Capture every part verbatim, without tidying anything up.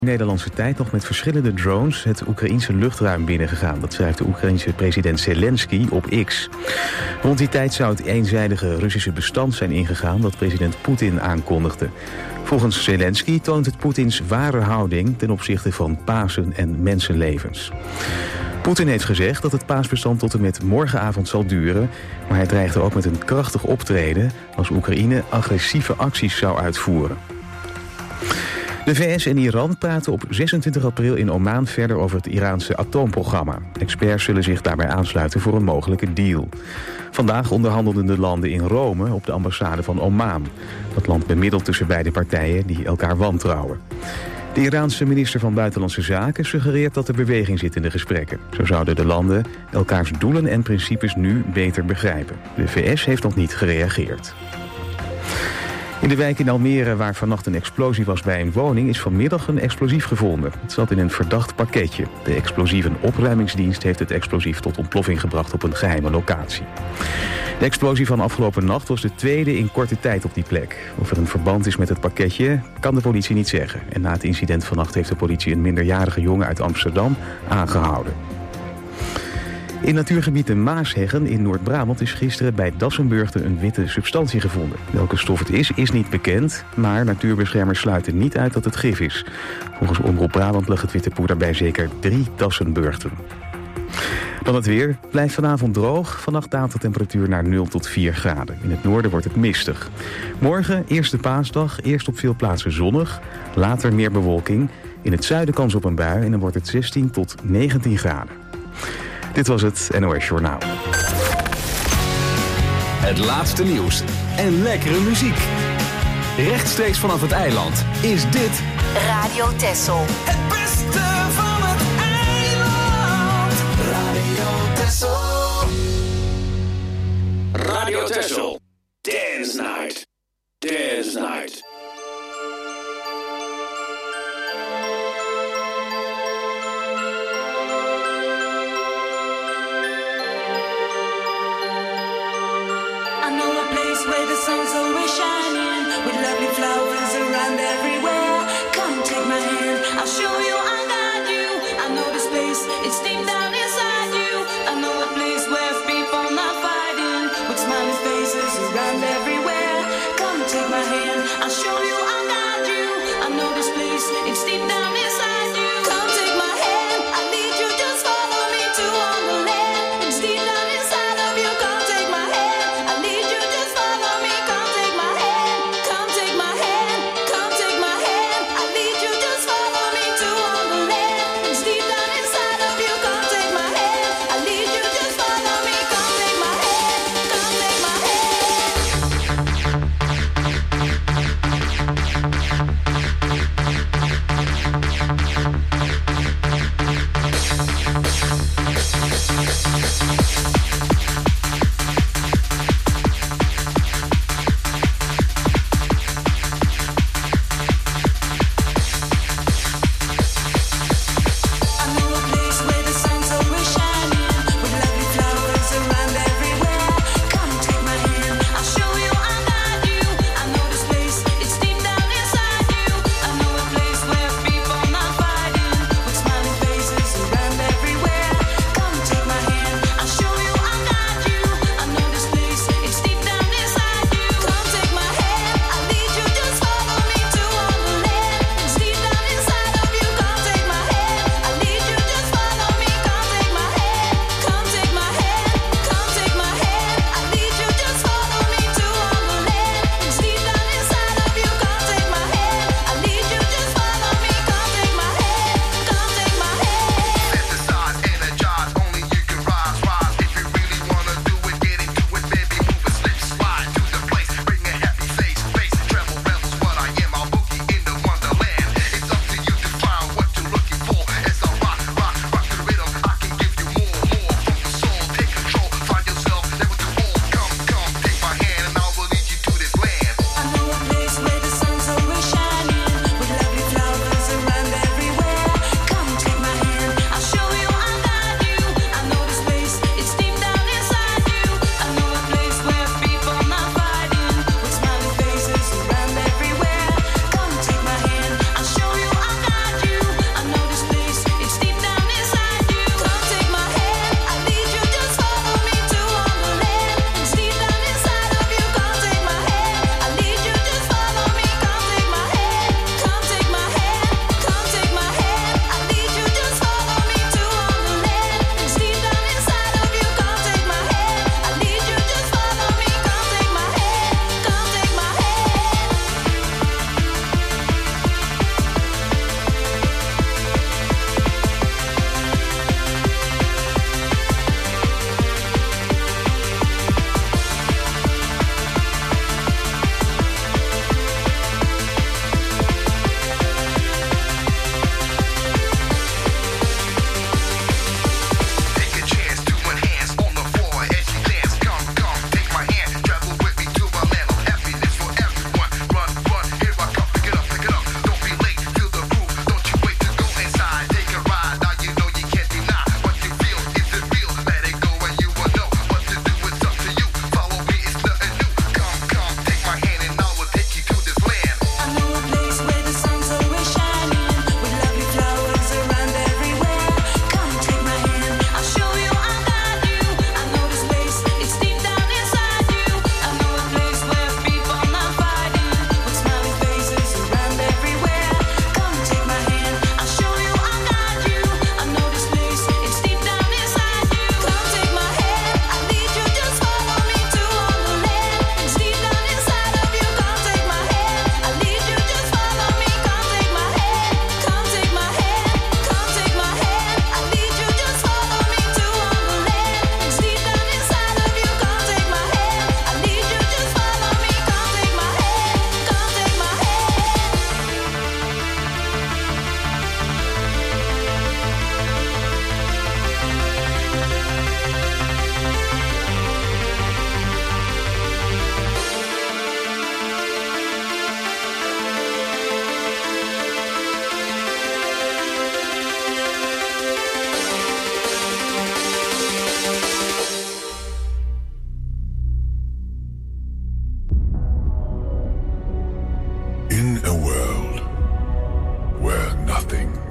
Nederlandse tijd nog met verschillende drones het Oekraïense luchtruim binnengegaan. Dat schrijft de Oekraïense president Zelensky op X. Rond die tijd zou het eenzijdige Russische bestand zijn ingegaan dat president Poetin aankondigde. Volgens Zelensky toont het Poetins ware houding ten opzichte van Pasen en mensenlevens. Poetin heeft gezegd dat het paasbestand tot en met morgenavond zal duren, maar hij dreigde ook met een krachtig optreden als Oekraïne agressieve acties zou uitvoeren. De V S en Iran praten op zesentwintig april in Oman verder over het Iraanse atoomprogramma. Experts zullen zich daarbij aansluiten voor een mogelijke deal. Vandaag onderhandelden de landen in Rome op de ambassade van Oman. Dat land bemiddelt tussen beide partijen die elkaar wantrouwen. De Iraanse minister van Buitenlandse Zaken suggereert dat er beweging zit in de gesprekken. Zo zouden de landen elkaars doelen en principes nu beter begrijpen. De V S heeft nog niet gereageerd. In de wijk in Almere, waar vannacht een explosie was bij een woning, is vanmiddag een explosief gevonden. Het zat in een verdacht pakketje. De explosieve opruimingsdienst heeft het explosief tot ontploffing gebracht op een geheime locatie. De explosie van afgelopen nacht was de tweede in korte tijd op die plek. Of er een verband is met het pakketje, kan de politie niet zeggen. En na het incident vannacht heeft de politie een minderjarige jongen uit Amsterdam aangehouden. In natuurgebied de Maasheggen in Noord-Brabant is gisteren bij Dassenburgte een witte substantie gevonden. Welke stof het is, is niet bekend, maar natuurbeschermers sluiten niet uit dat het gif is. Volgens Omroep Brabant lag het witte poeder bij zeker drie Dassenburgten. Dan het weer. Blijft vanavond droog. Vannacht daalt de temperatuur naar nul tot vier graden. In het noorden wordt het mistig. Morgen, eerste paasdag, eerst op veel plaatsen zonnig. Later meer bewolking. In het zuiden kans op een bui en dan wordt het zestien tot negentien graden. Dit was het N O S Journaal. Het laatste nieuws en lekkere muziek. Rechtstreeks vanaf het eiland is dit Radio Texel. Het beste van het eiland. Radio Texel. Radio Texel. Dance Night. Dance Night. Where the sun's always shining, with lovely flowers around everywhere. Come take my hand, I'll show you, I got you. I know this place, it's deep down inside you. I know a place where people not fighting, with smiling faces around everywhere. Come take my hand, I'll show you.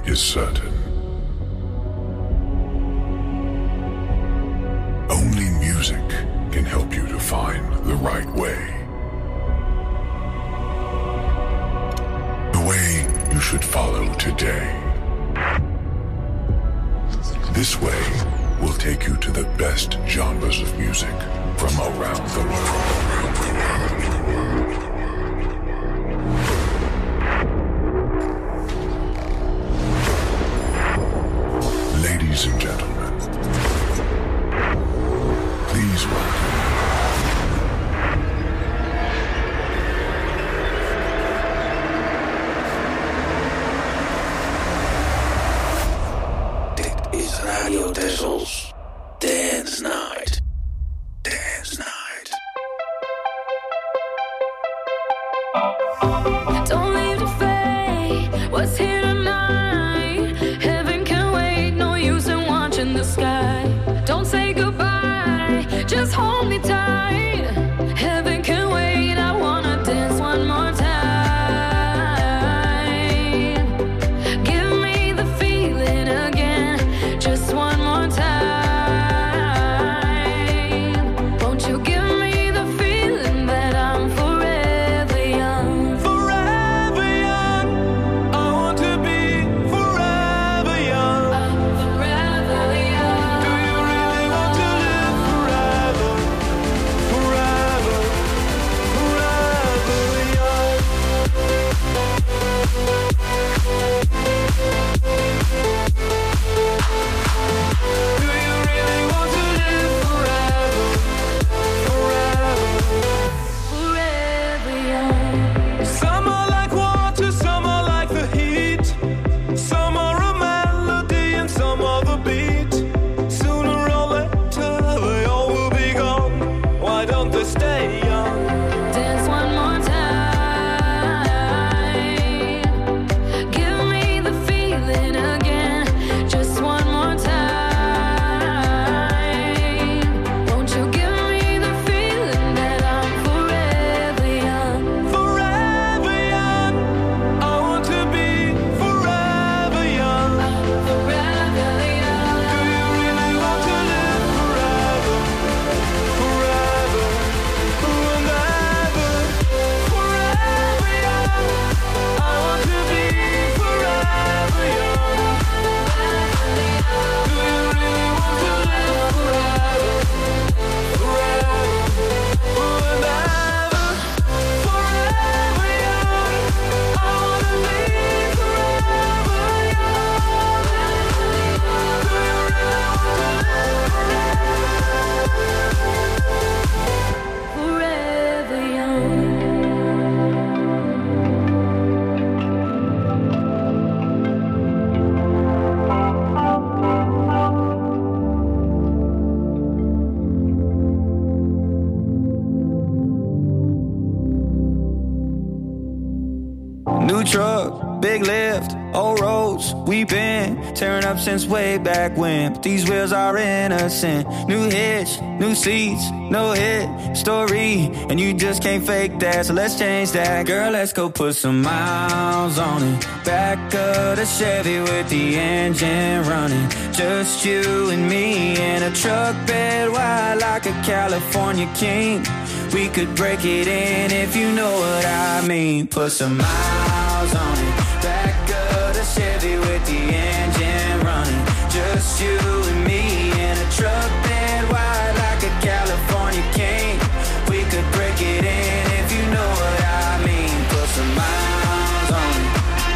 is certain. Only music can help you to find the right way. The way you should follow today. This way will take you to the best genres of music from around the world. Ladies and gentlemen, please welcome. Radio Tessel's Dance Night. Dance Night. Don't leave the fate. What's here tonight? Heaven can wait. No use in watching the sky. Don't say goodbye. Just hold me tight. Heaven can wait. I wanna dance one more time. Give me the feeling again. Just one more time. Won't you give me the feeling that I'm forever young? Forever young. I want to be forever young. I'm forever young. Do you really want to live forever? Forever, forever young. Do you really want to live forever? Forever. Forever young. Some are like water, some are like the heat. Some are a melody and some are the beat. Sooner or later they all will be gone. Why don't they stay young? Dance one more time. Give me the feeling again. Just one more time. Won't you give me the feeling that I'm forever young? Forever young. I want to be forever young. Forever young. Do you really want to live forever? Forever, and ever. Forever young. I want to be forever young. Do you really want to live forever? Forever, and ever. Forever young. I want to be forever young. Do you really want to live Forever young. New truck, big lift, old roads, we been tearing up since way back when. But these wheels are innocent. New hitch, new seats, no hit story, and you just can't fake that. So let's change that, girl. Let's go put some miles on it. Back of the Chevy with the engine running. Just you and me in a truck bed wide like a California king. We could break it in if you know what I mean. Put some miles on it. Back of the Chevy with the engine running. Just you and me in a truck bed wide like a California king. We could break it in if you know what I mean. Put some miles on it.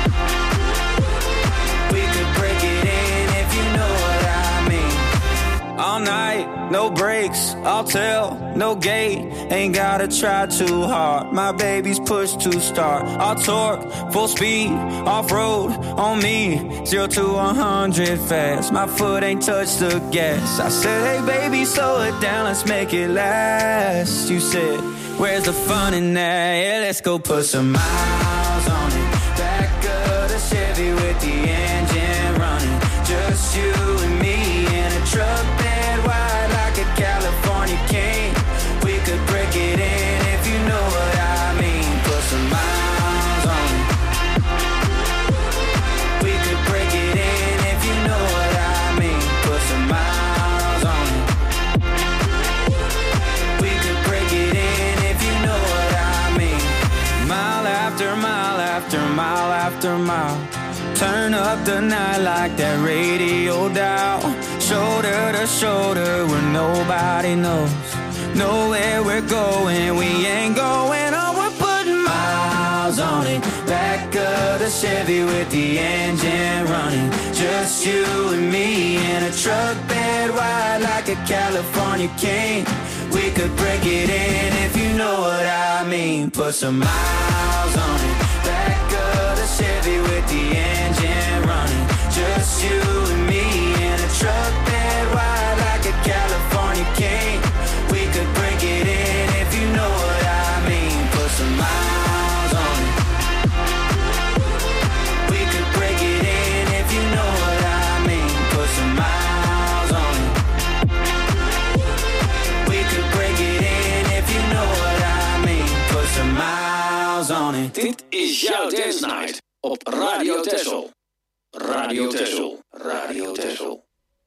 We could break it in if you know what I mean. All night, no brakes, I'll tell, no gate. Ain't gotta try too hard. My baby's push to start. I'll torque, full speed, off-road on me. Zero to one hundred fast. My foot ain't touched the gas. I said, hey baby, slow it down, let's make it last. You said, where's the fun in that? Yeah, let's go put some miles on it. Back of the Chevy with the engine running. Just you and me in a truck bed wide like a California king. We could break it in if you know what I mean. Put some miles on it. We could break it the night like that radio dial. Shoulder to shoulder where nobody knows. Know where we're going, we ain't going on. We're putting miles on it. Back of the Chevy with the engine running. Just you and me in a truck bed wide like a California king. We could break it in if you know what I mean. Put some miles on it. Back of the Chevy with the engine running. Just you and me in a truck bed wide like a California king. We could break it in if you know what I mean. Put some miles on it. We could break it in if you know what I mean. Put some miles on it. We could break it in if you know what I mean. Put some miles on it. Dit is jouw Dance Night op Radio Texel. Radio Texel. Radio Texel.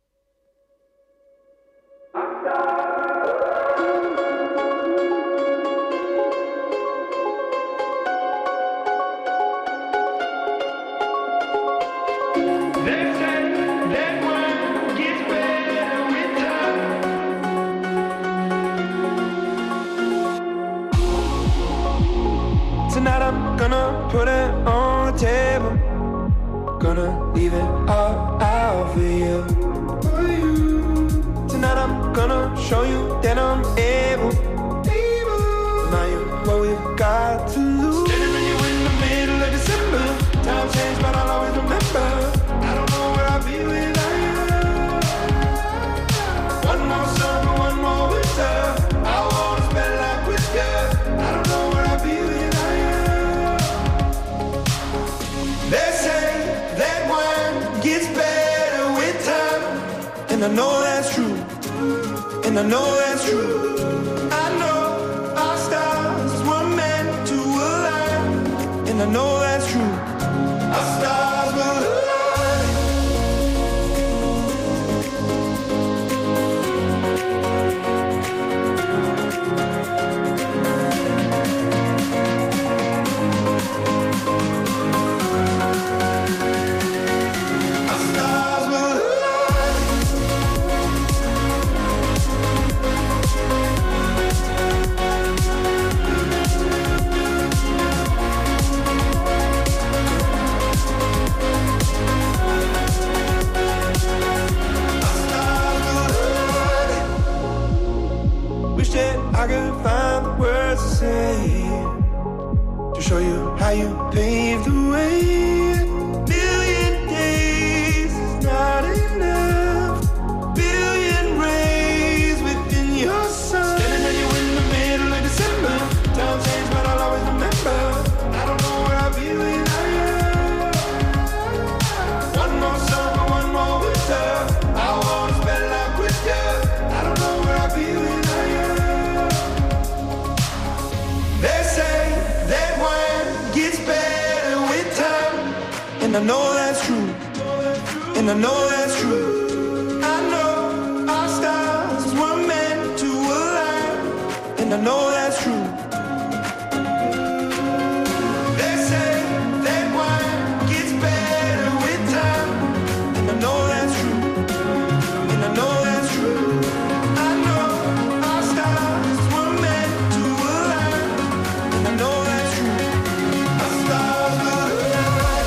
Tonight I'm gonna put it on the table. Gonna leave it all out for you. Tonight I'm gonna show you that I'm able. Now you what we've got to lose. Standing on you in the middle of December. Time changed, but I'll always remember. I don't know where I'll be without you. One more summer, one more winter. I wanna spend life with you. I don't know where I'll be without you. They say that wine gets better with time, and I know that's true, and I know that's true. I know our stars were meant to align, and I know that's true. Our stars will align. I could find the words to say to show you how you paved the way. Million days is not enough. Billion rays within your sun. Standing on you in the middle of December. Time changed, but I'll always remember. I don't know where I'll be without you. One more summer, one more winter. I wanna spend life with you. I don't know where I'll be without you. They say that wine gets better with time, and I know that's true, and I know that's true. I know our stars were meant to align, and I know that's true. They say that wine gets better with time, and I know that's true, and I know that's true. I know our stars were meant to align, and I know that's true. Our stars will align.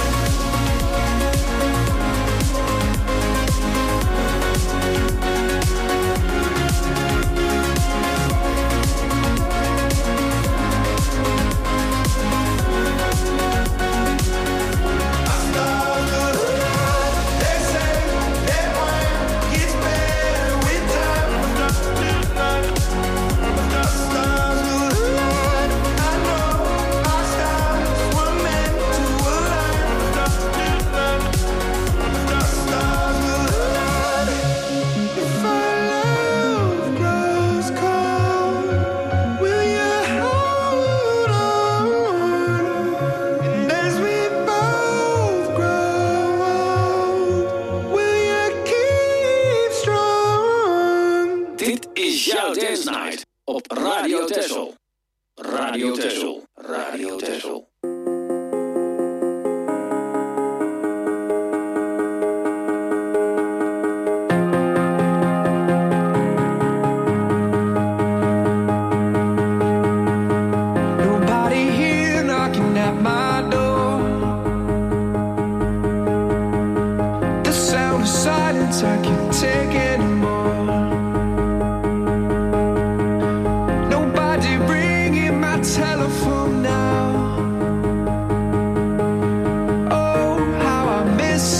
op Radio Texel. Radio Texel. Radio Texel.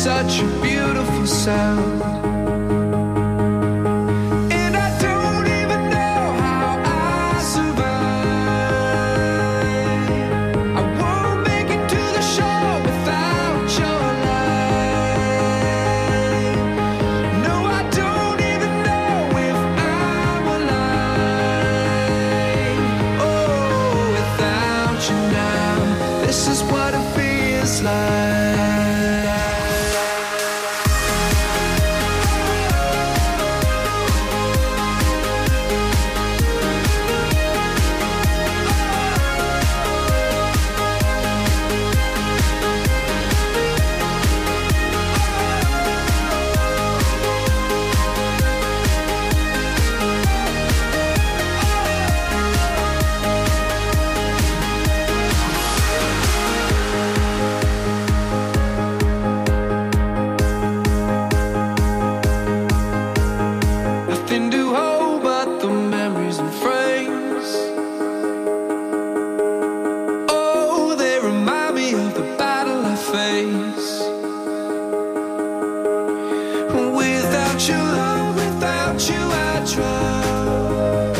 such a beautiful sound. And I don't even know how I survive. I won't make it to the shore without your light. No, I don't even know if I'm alive. Oh, without you now, this is what it feels like. Nothing to hold but the memories and frames. Oh, they remind me of the battle I face. Without your love, without you I drown.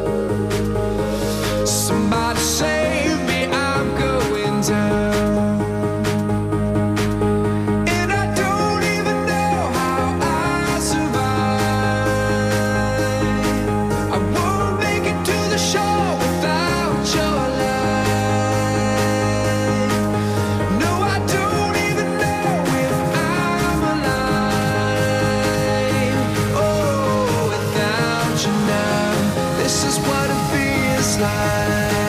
Somebody save me, I'm going down. And I don't even know how I survive. I won't make it to the shore without your light. No, I don't even know if I'm alive. Oh, without you now, this is what it feels like.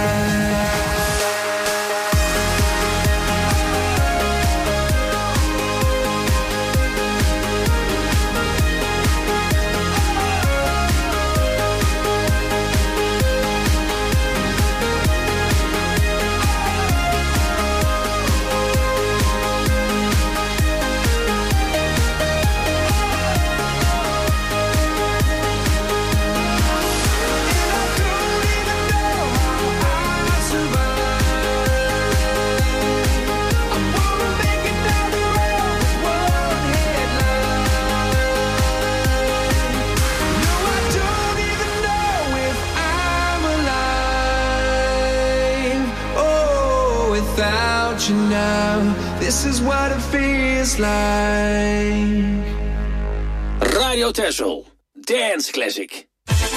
Without you now, this is what it feels like. Radio Texel, Dance Classic.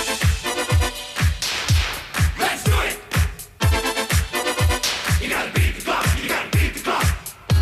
Let's do it! You gotta beat the clock, you gotta beat the clock.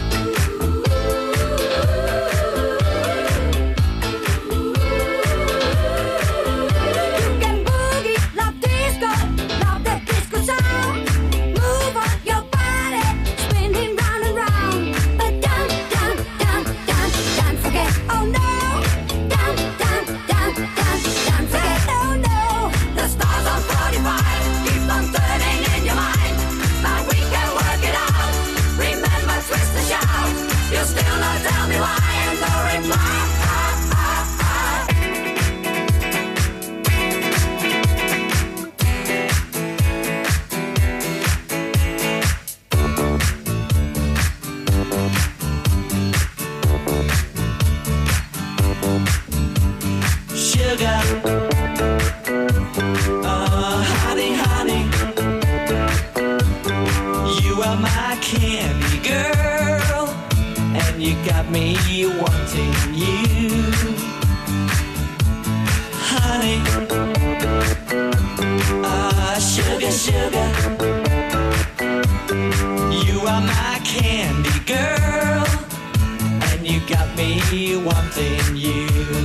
You can boogie, love disco, love that disco sound. Move on your body, spinning round and round. But don't, don't, don't, don't, don't forget, oh no. Don't, don't, don't, don't, don't forget, oh no. The stars on forty-five keep on turning in your mind. But we can work it out. Remember, twist and shout. You still not tell me why, and no reply. Sugar, oh honey, honey, you are my candy girl, and you got me wanting you, honey. Ah, sugar, sugar, you are my candy girl, and you got me wanting you.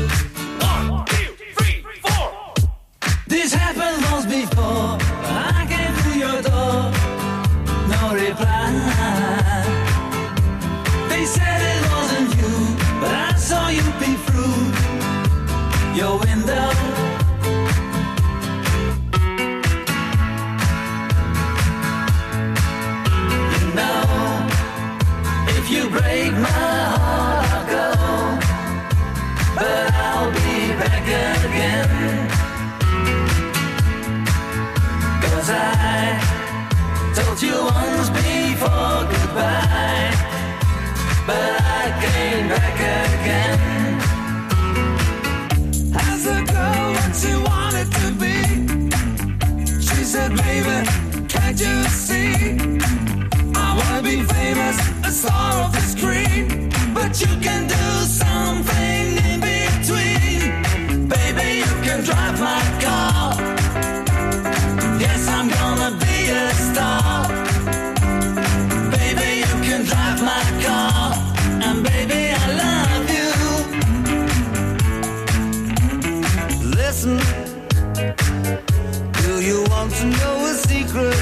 This happened once before. I came through your door, no reply. They said it wasn't you, but I saw you peek through your window. You know, if you break my heart, I'll go, but I'll be back again. I told you once before goodbye, but I came back again. As a girl, what she wanted to be. She said, baby, can't you see? I wanna be famous, a star of the screen. But you can do something in between. Baby, you can drive my car. Yes, I'm gonna be a star. Baby, you can drive my car. And baby, I love you. Listen, do you want to know a secret?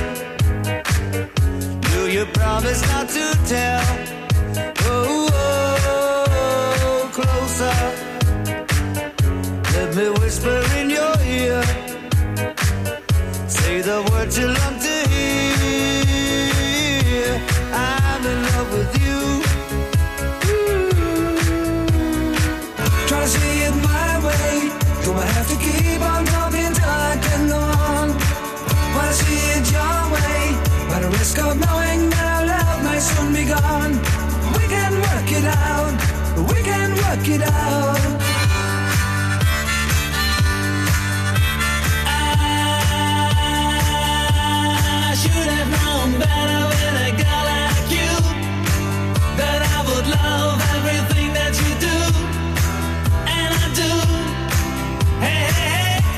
Do you promise not to tell? Oh, oh, closer. Let me whisper in your ear. Say the words you love to hear. I'm in love with you. Try to see it my way. Gonna have to keep on talking till I can go on. Wanna see it your way, by the risk of knowing that our love might soon be gone. We can work it out. We can work it out. I should have known better with a girl like you, that I would love everything that you do, and I do. Hey, hey, hey.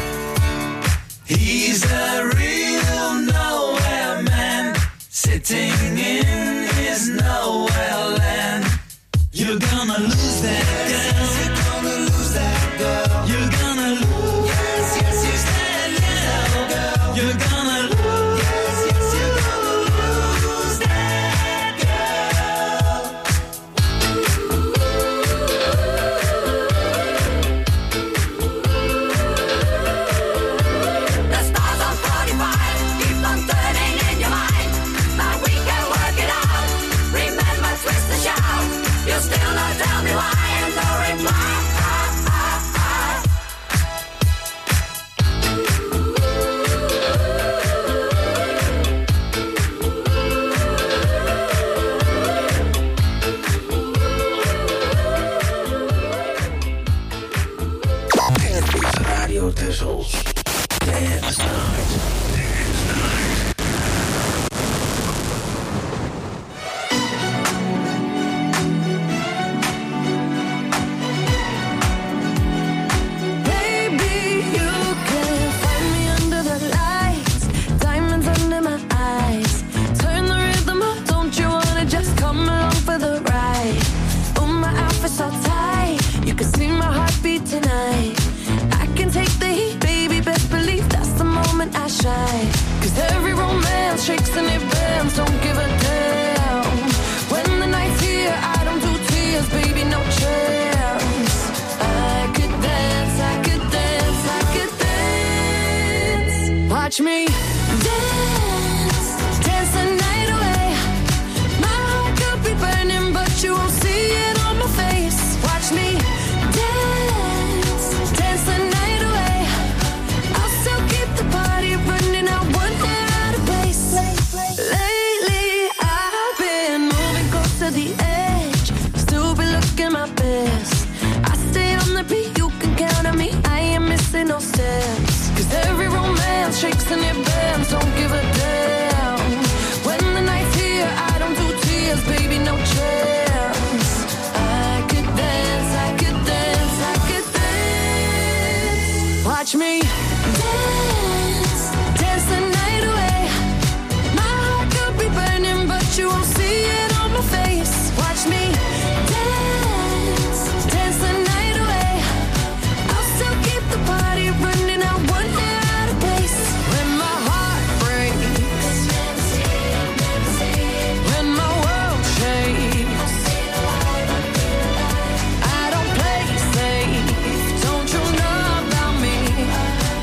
He's a real nowhere man, sitting in his nowhere land. You're gonna lose that girl. You're gonna lose that girl. You're gonna lose. Yes, yes, yes, that girl. You're gonna lose. Yes, yes, you're gonna lose that girl. The stars on forty-five keep on turning in your mind, but we can work it out. Remember, twist and shout. You still not tell me why, and no reply. Radio Tessel's Dance Night. Baby, you can find me under the lights, diamonds under my eyes. Turn the rhythm up, don't you wanna just come along for the ride? Oh, my outfit's so tight, you can see my heartbeat tonight. I can take the heat, baby, best believe that's the moment I shine. Cause every romance shakes and it bends, don't give a damn. When the night's here, I don't do tears, baby, no chance. I could dance, I could dance, I could dance. Watch me dance, dance the night away. My heart could be burning, but you won't see it on my face. Watch me dance, dance the night away. I'll still keep the party running, I won't get out of place. Lately, I've been moving close to the edge, still be looking my best. I stay on the beat, you can count on me, I ain't missing no steps. Cause every romance shakes and it bends, don't give a damn. When the night's here, I don't do tears, baby, no chance. I could dance, I could dance, I could dance. Watch me dance, dance the night away. My heart could be burning, but you won't see it on my face. Watch me dance, dance the night away. I'll still keep the party running, I won't get out of place. When my heart breaks, when my world shakes, I don't play safe, don't you know about me?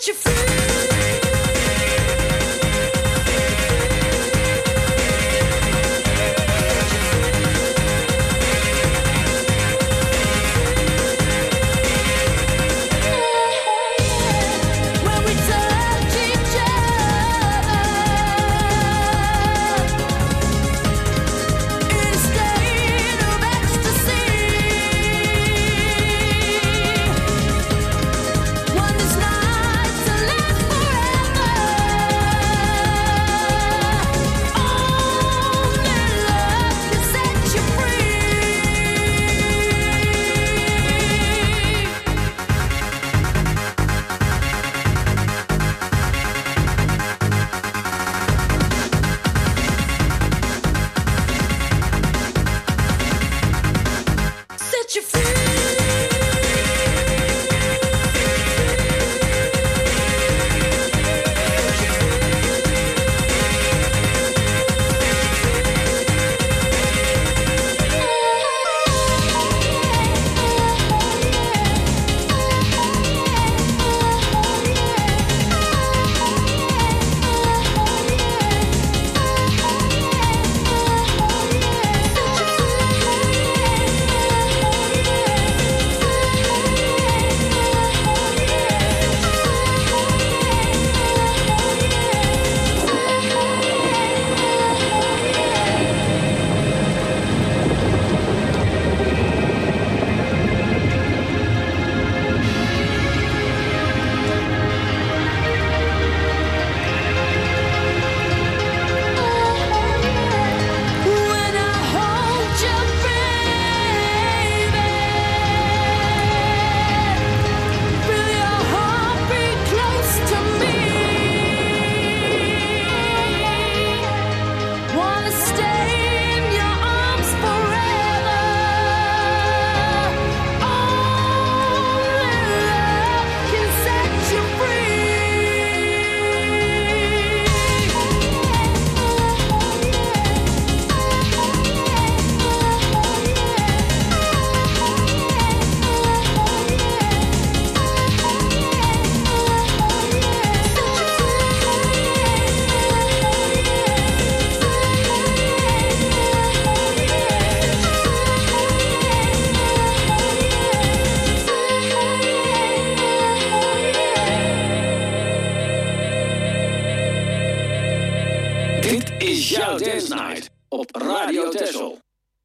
jouw Dance Night op Radio Texel.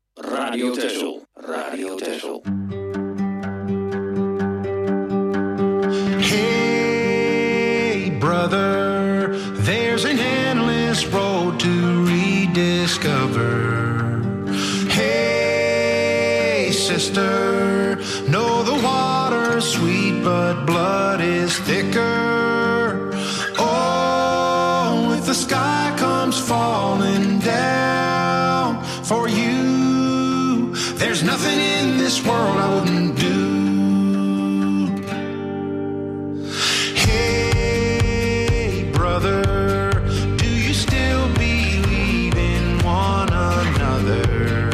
Radio Texel. Radio Texel. Hey, brother, there's an endless road to rediscover. Hey, sister, know the water's sweet, but blood is thicker. Oh, if the sky comes falling down for you, there's nothing in this world I wouldn't do. Hey, brother, do you still believe in one another?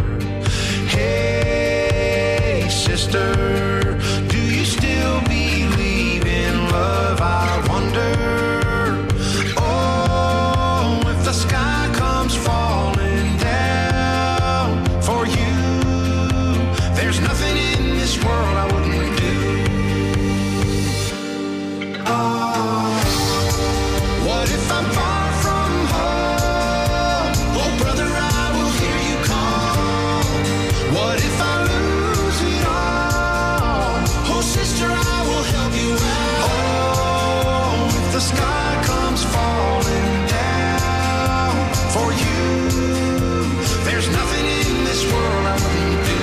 Hey, sister, do you still believe in love? I wonder. Oh, if the sky comes falling down for you, there's nothing in this world I wouldn't do. Oh, what if I'm far from home? Oh, brother, I will hear you call. What if I lose it all? Oh, sister, I will help you out. Oh, if the sky comes falling down for you, there's nothing in this world I wouldn't do.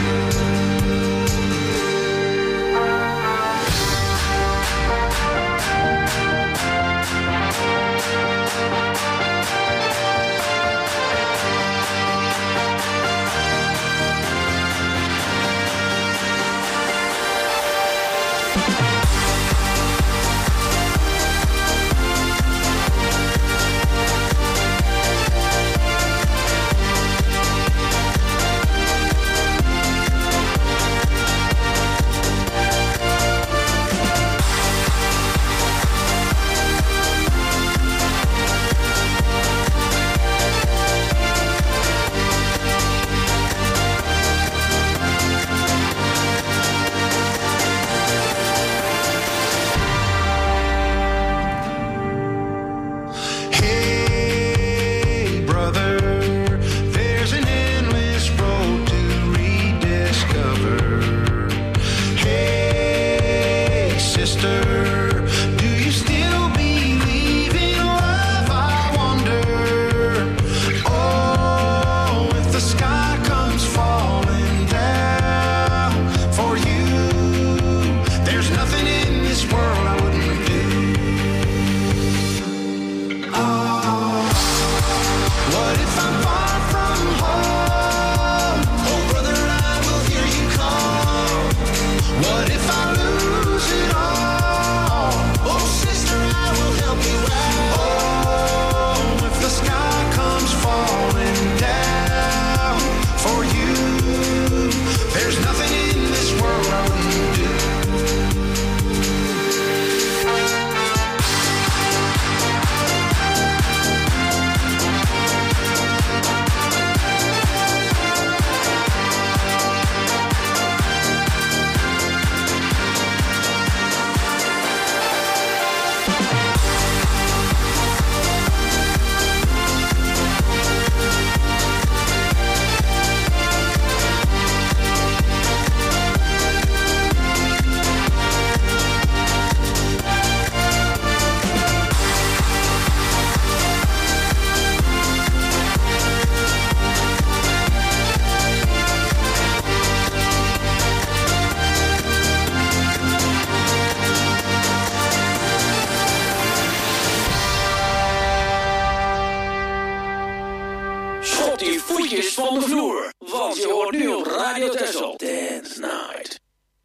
die voetjes van de vloer. Want je hoort nu op Radio Texel. Dance Night.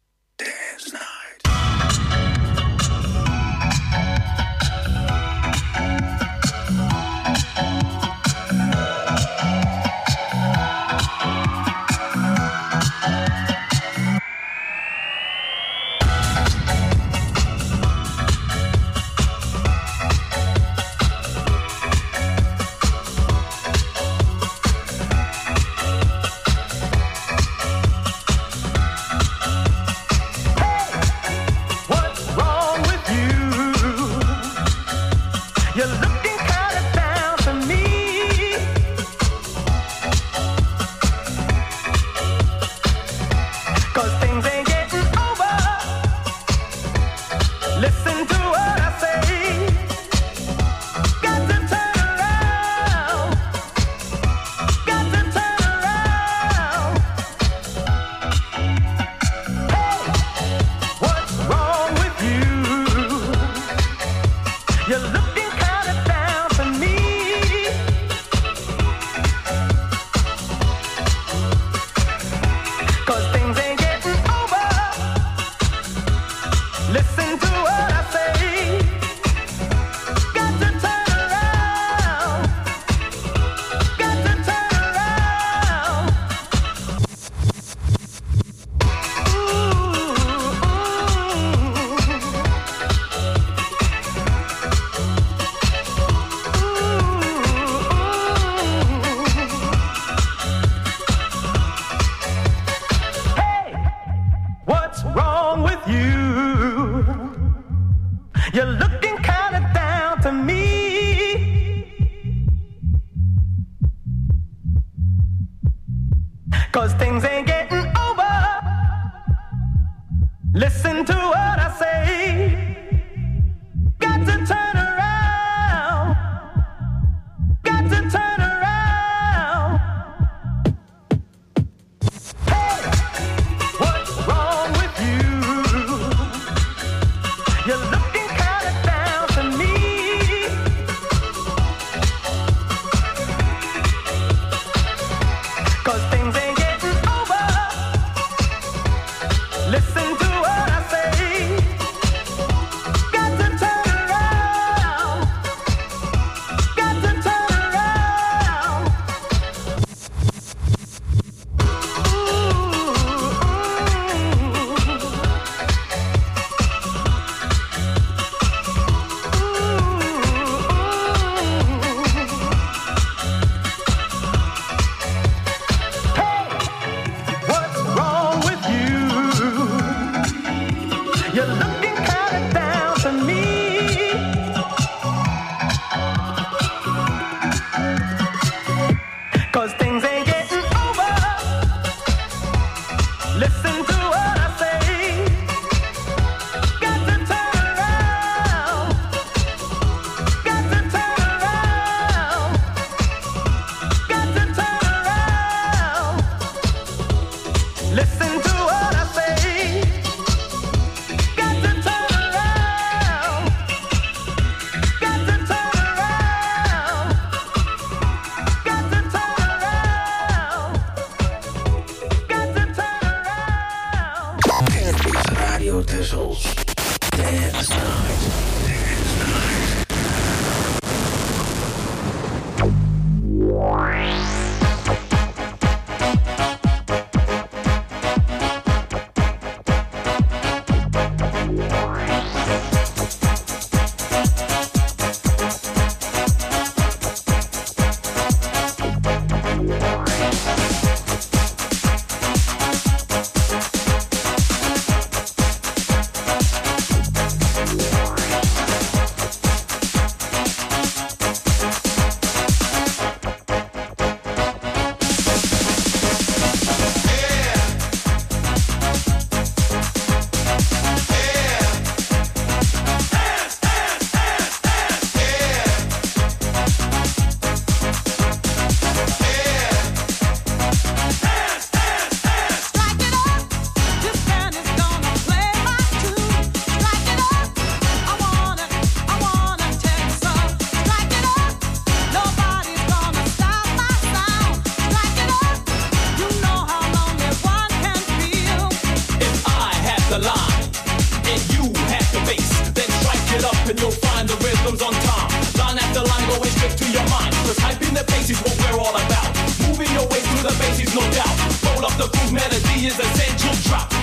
Dance Night. Cause things ain't getting over.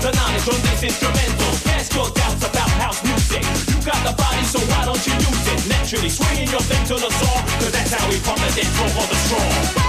the knowledge on this instrumental. Cast your doubts about house music. You got the body, so why don't you use it? Naturally swinging your thing to the saw, cause that's how we pump the dance floor for the strong.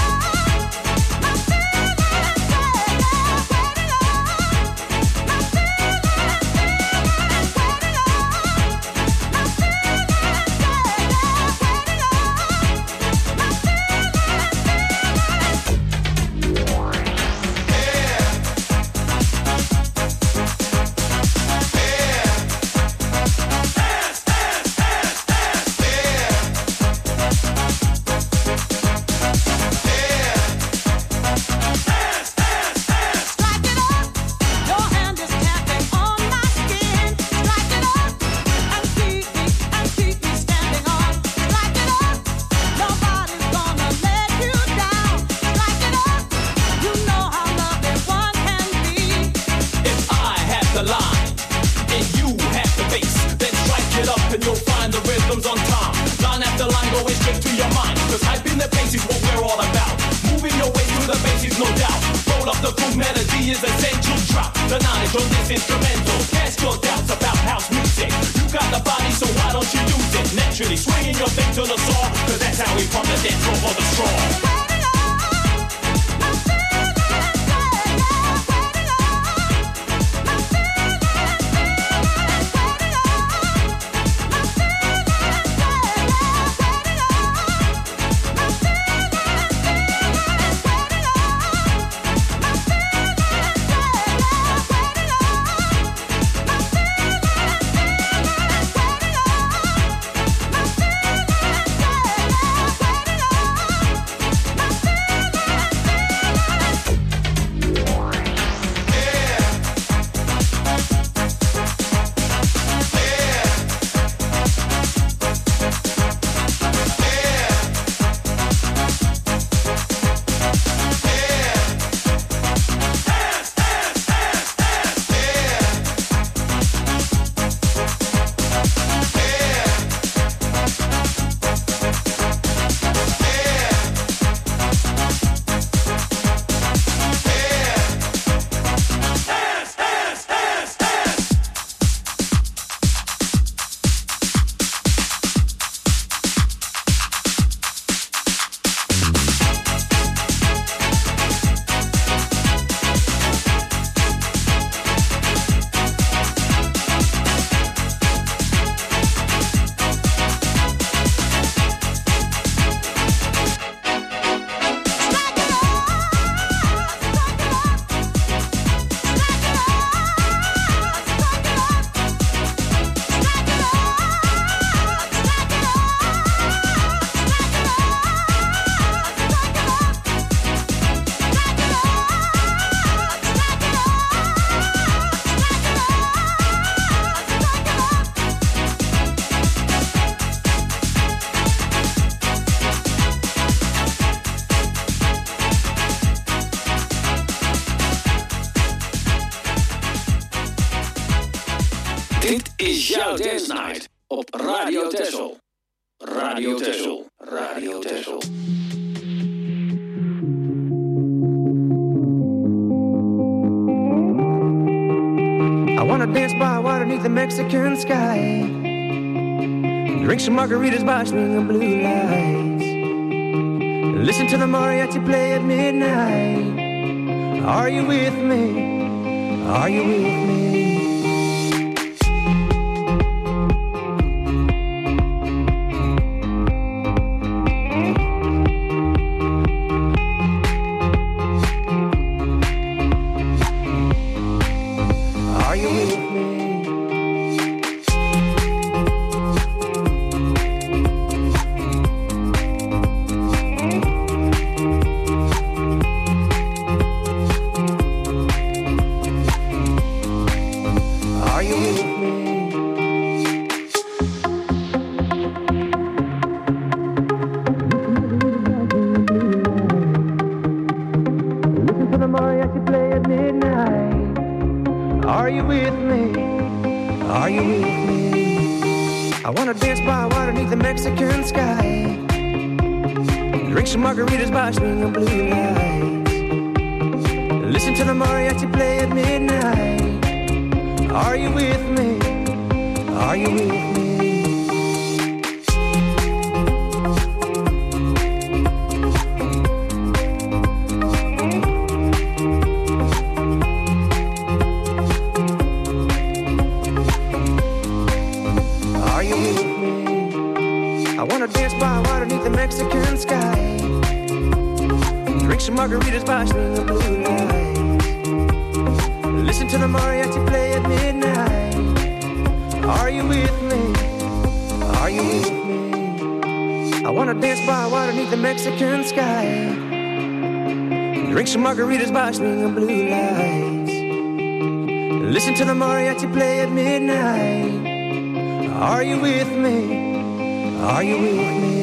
Dit is jouw Dance Night op Radio Texel. Radio Texel. Radio Texel. I wanna dance by water beneath the Mexican sky. Drink some margaritas by swinging blue lights. Listen to the mariachi play at midnight. Are you with me? Are you with me? Listen to the mariachi play at midnight. Are you with me? Are you with me? Are you with me? I wanna dance by water beneath the Mexican sky. Drink some margaritas by swinging blue lights. Listen to the mariachi play at midnight. Are you with me? Are you with me? I wanna dance by water beneath the Mexican sky. Drink some margaritas by swinging blue lights. Listen to the mariachi play at midnight. Are you with me? Are you with me?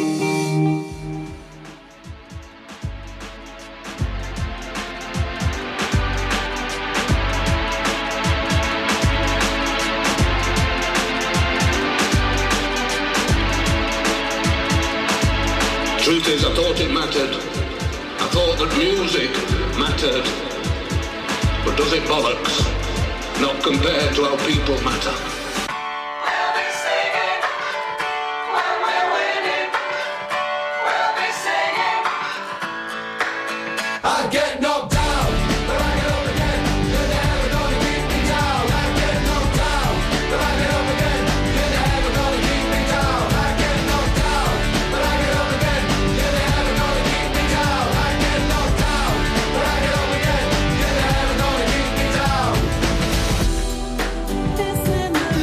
Truth is, I thought it mattered. I thought that music mattered. But does it bollocks? Not compared to how people matter. We'll be singing when we're winning. We'll be singing. I get knocked down, but I get up again. You're never gonna keep me down. I get knocked down, but I get up again. You're never gonna keep me down. I get knocked down, but I get up again. You're never gonna keep me down. I get knocked down, but I get up again. You're never gonna keep me down. This in the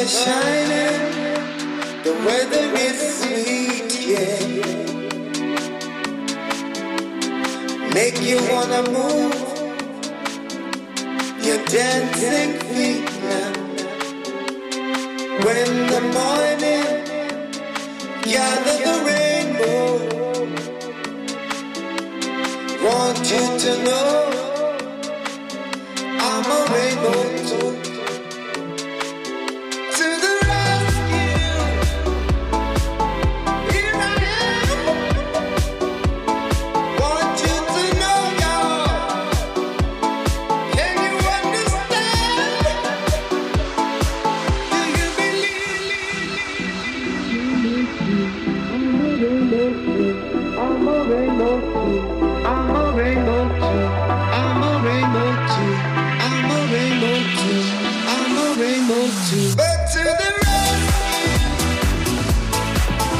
is shining, the weather is sweet, yeah. Make you wanna move your dancing feet now. When the morning gather the rainbow, want you to know I'm a rainbow too. To the rescue, here I am. Want you to know, y'all. Can you understand? Do you believe? I'm a rainbow too. I'm a rainbow too. I'm a rainbow.